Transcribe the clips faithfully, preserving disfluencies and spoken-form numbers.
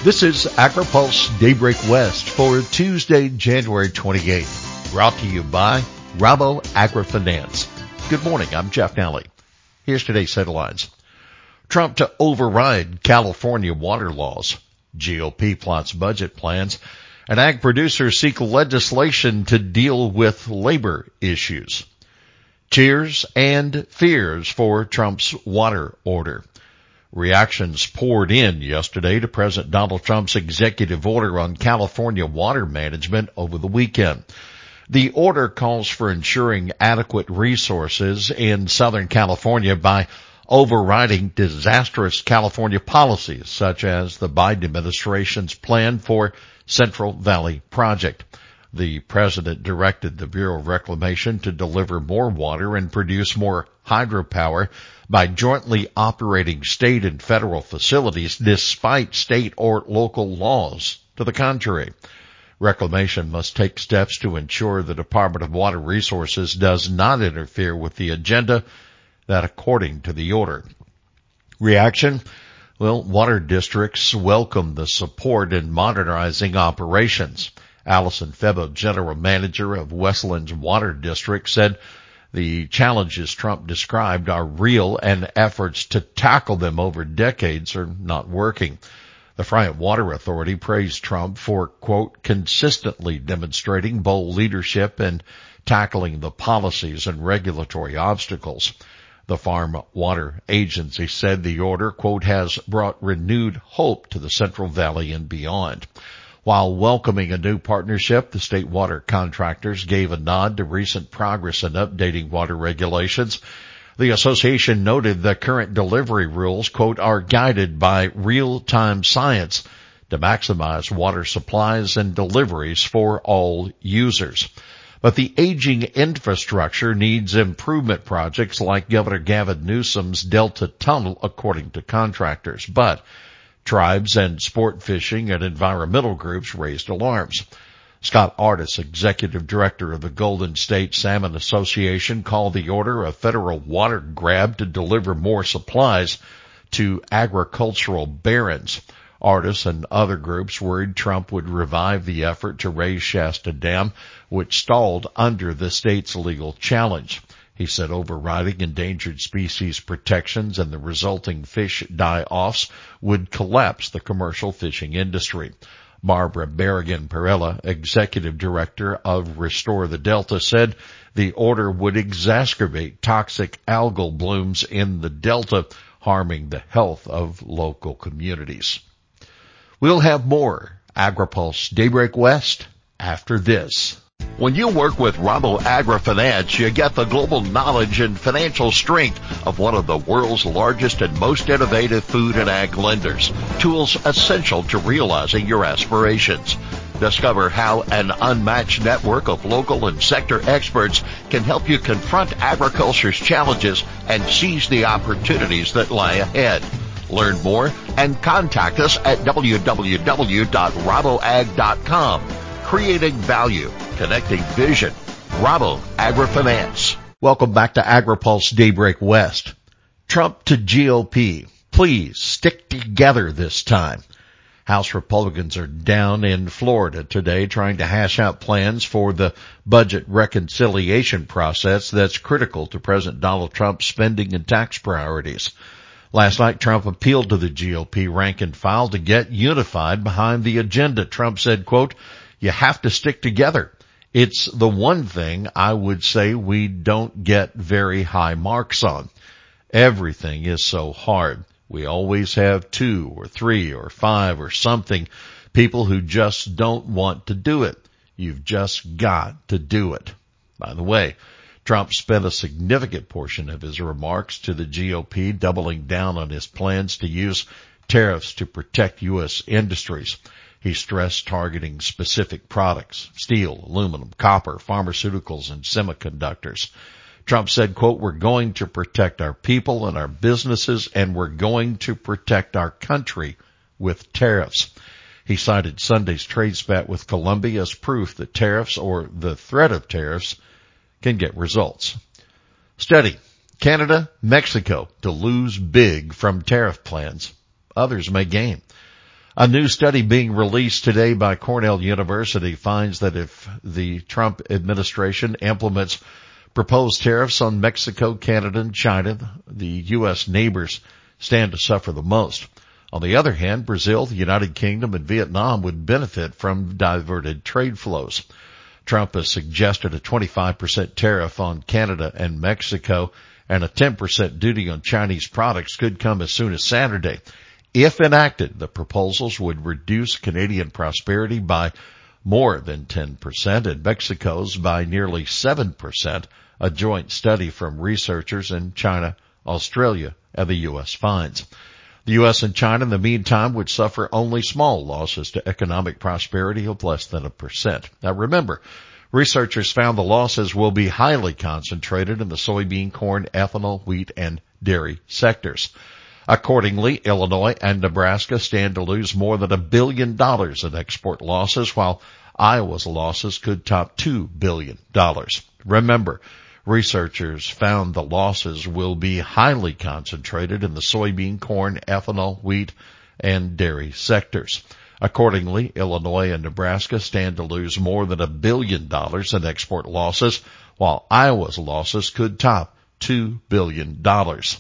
This is AgriPulse Daybreak West for Tuesday, January twenty-eighth, brought to you by Rabo AgriFinance. Good morning, I'm Jeff Nally. Here's today's headlines. Trump to override California water laws. G O P plots budget plans. And ag producers seek legislation to deal with labor issues. Cheers and fears for Trump's water order. Reactions poured in yesterday to President Donald Trump's executive order on California water management over the weekend. The order calls for ensuring adequate resources in Southern California by overriding disastrous California policies, such as the Biden administration's plan for Central Valley Project. The president directed the Bureau of Reclamation to deliver more water and produce more hydropower by jointly operating state and federal facilities despite state or local laws to the contrary. Reclamation must take steps to ensure the Department of Water Resources does not interfere with the agenda that according to the order. Reaction? Well, water districts welcome the support in modernizing operations. Allison Febo, general manager of Westland's Water District, said the challenges Trump described are real and efforts to tackle them over decades are not working. The Friant Water Authority praised Trump for, quote, consistently demonstrating bold leadership and tackling the policies and regulatory obstacles. The Farm Water Agency said the order, quote, has brought renewed hope to the Central Valley and beyond. While welcoming a new partnership, the state water contractors gave a nod to recent progress in updating water regulations. The association noted the current delivery rules, quote, are guided by real-time science to maximize water supplies and deliveries for all users. But the aging infrastructure needs improvement projects like Governor Gavin Newsom's Delta Tunnel, according to contractors. But tribes and sport fishing and environmental groups raised alarms. Scott Artis, executive director of the Golden State Salmon Association, called the order a federal water grab to deliver more supplies to agricultural barons. Artis and other groups worried Trump would revive the effort to raise Shasta Dam, which stalled under the state's legal challenge. He said overriding endangered species protections and the resulting fish die-offs would collapse the commercial fishing industry. Barbara Berrigan-Perella, executive director of Restore the Delta, said the order would exacerbate toxic algal blooms in the Delta, harming the health of local communities. We'll have more AgriPulse Daybreak West after this. When you work with Rabo AgriFinance, you get the global knowledge and financial strength of one of the world's largest and most innovative food and ag lenders. Tools essential to realizing your aspirations. Discover how an unmatched network of local and sector experts can help you confront agriculture's challenges and seize the opportunities that lie ahead. Learn more and contact us at w w w dot rabo ag dot com. Creating value, connecting vision. Rabo AgriFinance. Welcome back to AgriPulse Daybreak West. Trump to G O P. Please stick together this time. House Republicans are down in Florida today trying to hash out plans for the budget reconciliation process that's critical to President Donald Trump's spending and tax priorities. Last night, Trump appealed to the G O P rank and file to get unified behind the agenda. Trump said, quote, you have to stick together. It's the one thing I would say we don't get very high marks on. Everything is so hard. We always have two or three or five or something, people who just don't want to do it. You've just got to do it. By the way, Trump spent a significant portion of his remarks to the G O P doubling down on his plans to use tariffs to protect U S industries. He stressed targeting specific products, steel, aluminum, copper, pharmaceuticals, and semiconductors. Trump said, quote, we're going to protect our people and our businesses, and we're going to protect our country with tariffs. He cited Sunday's trade spat with Colombia as proof that tariffs or the threat of tariffs can get results. Study. Canada, Mexico to lose big from tariff plans. Others may gain. A new study being released today by Cornell University finds that if the Trump administration implements proposed tariffs on Mexico, Canada, and China, the U S neighbors stand to suffer the most. On the other hand, Brazil, the United Kingdom, and Vietnam would benefit from diverted trade flows. Trump has suggested a twenty-five percent tariff on Canada and Mexico, and a ten percent duty on Chinese products could come as soon as Saturday. If enacted, the proposals would reduce Canadian prosperity by more than ten percent and Mexico's by nearly seven percent, a joint study from researchers in China, Australia, and the U S finds. The U S and China, in the meantime, would suffer only small losses to economic prosperity of less than a percent. Now remember, researchers found the losses will be highly concentrated in the soybean, corn, ethanol, wheat, and dairy sectors. Accordingly, Illinois and Nebraska stand to lose more than a billion dollars in export losses, while Iowa's losses could top two billion dollars. Remember, researchers found the losses will be highly concentrated in the soybean, corn, ethanol, wheat, and dairy sectors. Accordingly, Illinois and Nebraska stand to lose more than a billion dollars in export losses, while Iowa's losses could top two billion dollars.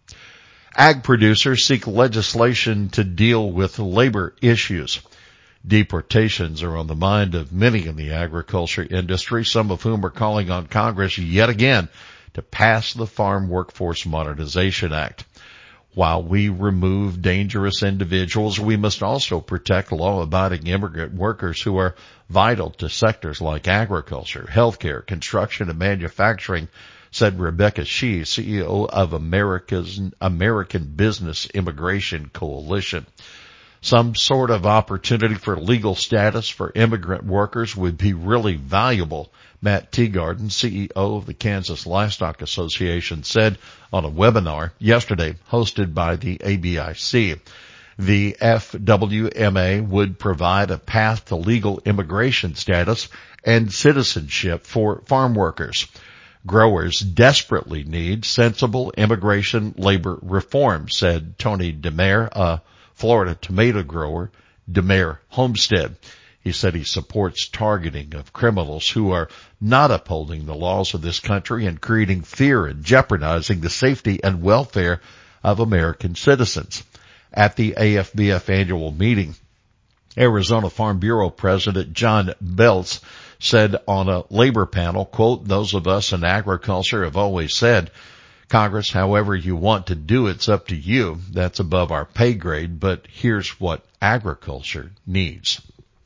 Ag producers seek legislation to deal with labor issues. Deportations are on the mind of many in the agriculture industry, some of whom are calling on Congress yet again to pass the Farm Workforce Modernization Act. While we remove dangerous individuals, we must also protect law-abiding immigrant workers who are vital to sectors like agriculture, healthcare, construction, and manufacturing, said Rebecca Shee, C E O of America's American Business Immigration Coalition. Some sort of opportunity for legal status for immigrant workers would be really valuable, Matt Teagarden, C E O of the Kansas Livestock Association, said on a webinar yesterday hosted by the A B I C. The F W M A would provide a path to legal immigration status and citizenship for farm workers. Growers desperately need sensible immigration labor reform, said Tony DeMare, a Florida tomato grower, DeMare Homestead. He said he supports targeting of criminals who are not upholding the laws of this country and creating fear and jeopardizing the safety and welfare of American citizens. At the A F B F annual meeting, Arizona Farm Bureau President John Beltz said on a labor panel, quote, "Those of us in agriculture have always said, Congress, however you want to do it's up to you. That's above our pay grade, but here's what agriculture needs."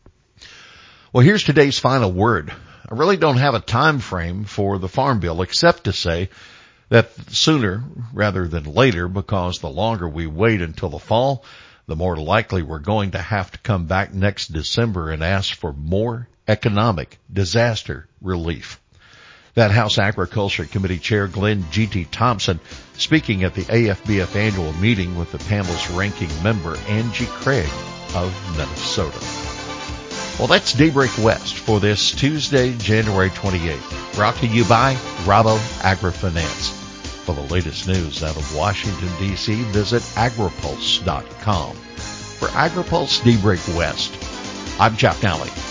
Well, here's today's final word. I really don't have a time frame for the Farm Bill except to say that sooner rather than later, because the longer we wait until the fall, the more likely we're going to have to come back next December and ask for more economic disaster relief. That House Agriculture Committee Chair Glenn G T Thompson speaking at the A F B F annual meeting with the panel's ranking member Angie Craig of Minnesota. Well, that's Daybreak West for this Tuesday, January twenty-eighth. Brought to you by Rabo AgriFinance. For the latest news out of Washington, D C, visit agripulse dot com. For AgriPulse Daybreak West, I'm Jeff Nally.